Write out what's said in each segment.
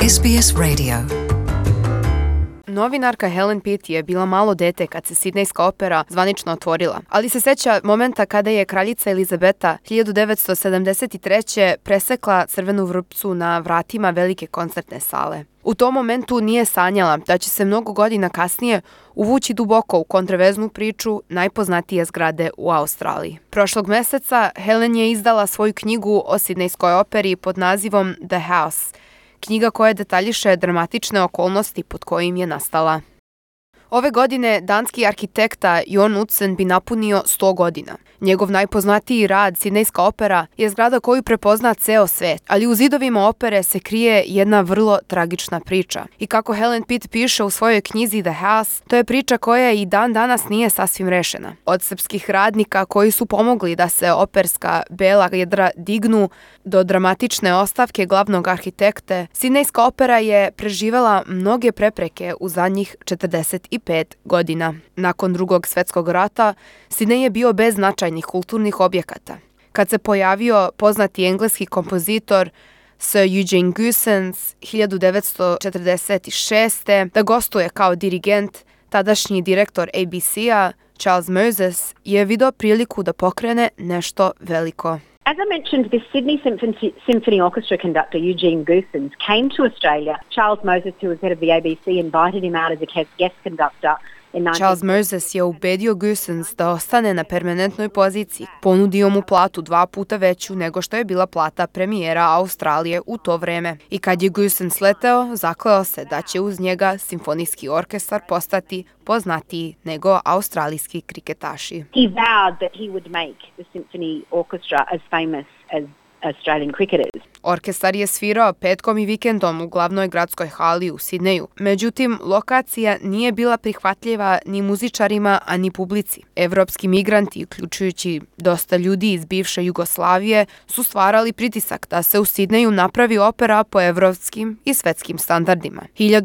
SBS Radio. Novinarka Helen Pitt je bila malo dete kad se Sidnejska opera zvanično otvorila, ali se seća momenta kada je kraljica Elizabeta 1973. presekla crvenu vrpcu na vratima velike koncertne sale. U tom momentu nije sanjala da će se mnogo godina kasnije uvući duboko u kontroverznu priču najpoznatije zgrade u Australiji. Prošlog meseca Helen je izdala svoju knjigu o Sidnejskoj operi pod nazivom The House, knjiga koja detaljiše dramatične okolnosti pod kojim je nastala. Ove godine danski arhitekta Jørn Utzon bi napunio 100 godina. Njegov najpoznatiji rad, Sidnejska opera, je zgrada koju prepozna ceo svet, ali u zidovima opere se krije jedna vrlo tragična priča. I kako Helen Pitt piše u svojoj knjizi The House, to je priča koja i dan danas nije sasvim rešena. Od srpskih radnika koji su pomogli da se operska bela jedra dignu do dramatične ostavke glavnog arhitekte, Sidnejska opera je preživela mnoge prepreke u zadnjih 45 godina. Nakon Drugog svjetskog rata, Sidnej je bio bez značajnih kulturnih objekata. Kad se pojavio poznati engleski kompozitor Sir Eugene Goossens 1946. da gostuje kao dirigent, tadašnji direktor ABC-a Charles Moses je video priliku da pokrene nešto veliko. As I mentioned, this Sydney Symphony Orchestra conductor, Eugene Goossens, came to Australia. Charles Moses, who was head of the ABC, invited him out as a guest conductor. Charles Moses je ubedio Goossens da ostane na permanentnoj poziciji. Ponudio mu platu 2 puta veću nego što je bila plata premijera Australije u to vreme. I kad je Goossens leteo, zakleo se da će uz njega simfonijski orkestar postati poznatiji nego australijski kriketaši. He vowed that he would make the Symphony Orchestra as famous as Australian cricketers. Orkestar je svirao petkom i vikendom u glavnoj gradskoj hali u Sidneju. Međutim, lokacija nije bila prihvatljiva ni muzičarima, a ni publici. Evropski migranti, uključujući dosta ljudi iz bivše Jugoslavije, su stvarali pritisak da se u Sidneju napravi opera po evropskim i svetskim standardima.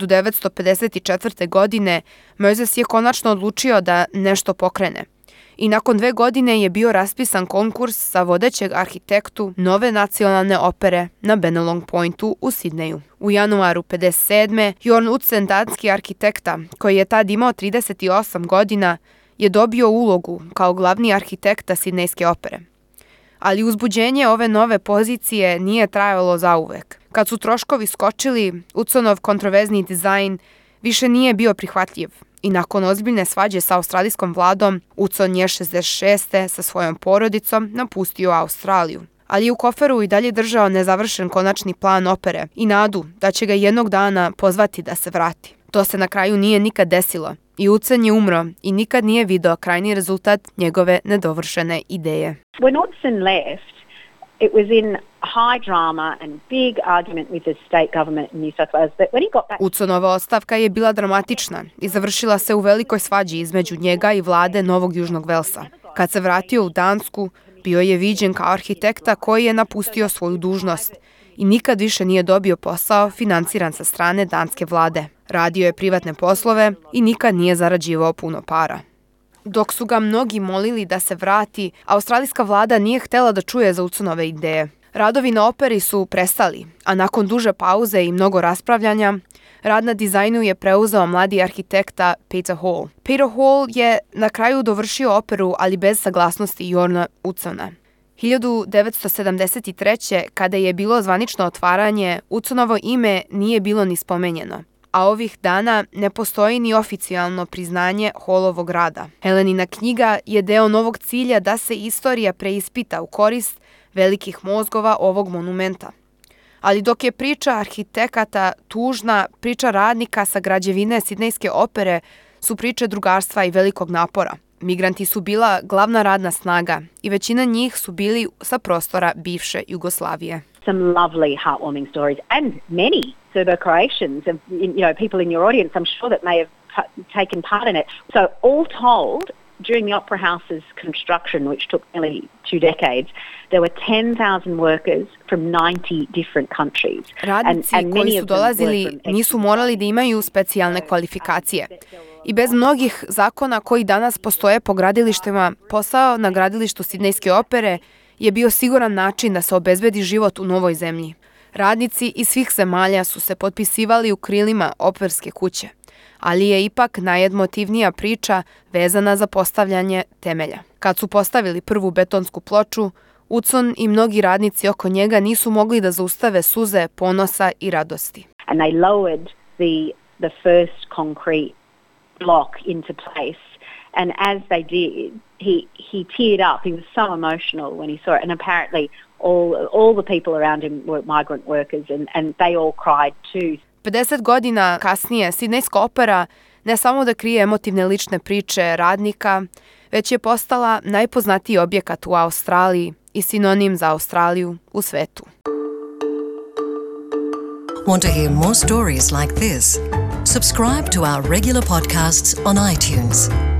1954. godine Moses je konačno odlučio da nešto pokrene. I nakon 2 godine je bio raspisan konkurs za vodećeg arhitektu nove nacionalne opere na Bennelong Pointu u Sidneju. U januaru 1957. Jørn Utzon, danski arhitekta, koji je tad imao 38 godina, je dobio ulogu kao glavni arhitekta Sidnejske opere. Ali uzbuđenje ove nove pozicije nije trajalo zauvek. Kad su troškovi skočili, Utzonov kontroverzni dizajn više nije bio prihvatljiv. I nakon ozbiljne svađe sa australijskom vladom, Utzon je 66. sa svojom porodicom napustio Australiju. Ali je u koferu i dalje držao nezavršen konačni plan opere i nadu da će ga jednog dana pozvati da se vrati. To se na kraju nije nikad desilo i Utzon je umro i nikad nije video krajni rezultat njegove nedovršene ideje. When Utzon left, it was in high drama and big argument with the state government in New South Wales. But when he got back... Utzonova ostavka je bila dramatična i završila se u velikoj svađi između njega i vlade Novog Južnog Velsa. Kad se vratio u Dansku, bio je viđen kao arhitekta koji je napustio svoju dužnost i nikad više nije dobio posao financiran sa strane danske vlade. Radio je privatne poslove i nikad nije zarađivao puno para. Dok su ga mnogi molili da se vrati, australijska vlada nije htjela da čuje za Utzonove ideje. Radovi na operi su prestali, a nakon duže pauze i mnogo raspravljanja, rad na dizajnu je preuzeo mladi arhitekta Peter Hall. Peter Hall je na kraju dovršio operu, ali bez saglasnosti Jørna Utzona. 1973. kada je bilo zvanično otvaranje, Utzonovo ime nije bilo ni spomenjeno, a ovih dana ne postoji ni oficijalno priznanje Hallovog rada. Helenina knjiga je deo novog cilja da se istorija preispita u korist velikih mozgova ovog monumenta. Ali dok je priča arhitekata tužna, priča radnika sa građevine Sidnejske opere su priče drugarstva i velikog napora. Migranti su bila glavna radna snaga i većina njih su bili sa prostora bivše Jugoslavije. Some lovely heartwarming stories and many Serbo-Croatians of people in your audience I'm sure that may have taken part in it. So all told, during the Opera House's construction, which took nearly 2 decades, there were 10,000 workers from 90 different countries. Radnici koji su dolazili nisu morali da imaju specijalne kvalifikacije. I bez mnogih zakona koji danas postoje po gradilištima, posao na gradilištu Sidnejske opere je bio siguran način da se obezbedi život u novoj zemlji. Radnici iz svih zemalja su se potpisivali u krilima operske kuće, ali je ipak najemotivnija priča vezana za postavljanje temelja. Kad su postavili prvu betonsku ploču, Utzon i mnogi radnici oko njega nisu mogli da zaustave suze ponosa i radosti. And they lowered the first concrete block into place. And as they did, he teared up. He was so emotional when he saw it. And apparently all the people around him were migrant workers and they all cried too. 50 godina kasnije Sidnejska opera ne samo da krije emotivne lične priče radnika, već je postala najpoznatiji objekat u Australiji i sinonim za Australiju u svetu. Want to hear more stories like this? Subscribe to our regular podcasts on iTunes.